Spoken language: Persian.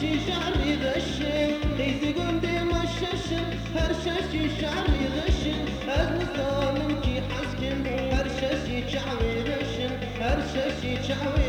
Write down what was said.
شاشی شعری غشن خیزی گنده مششن هر شاشی شعری غشن از نظامن کی حسکن هر شاشی شعری غشن هر شاشی شعری